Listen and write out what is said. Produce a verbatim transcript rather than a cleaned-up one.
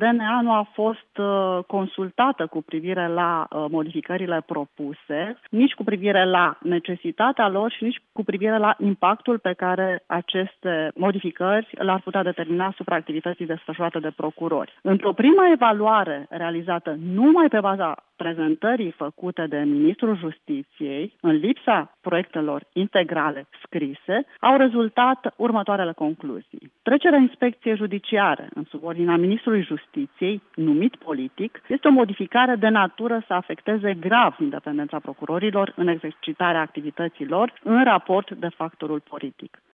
D N A nu a fost uh, consultată cu privire la uh, modificările propuse, nici cu privire la necesitatea lor și nici cu privire la impactul pe care aceste modificări l-ar putea determina asupra activității desfășurate de procurori. Într-o primă evaluare realizată numai pe baza prezentării făcute de Ministrul Justiției, în lipsa proiectelor integrale scrise, au rezultat următoarele concluzii. Trecerea inspecției judiciare în subordinea Ministrului Justiției, numit politic, este o modificare de natură să afecteze grav independența procurorilor în exercitarea activităților în raport de factorul politic.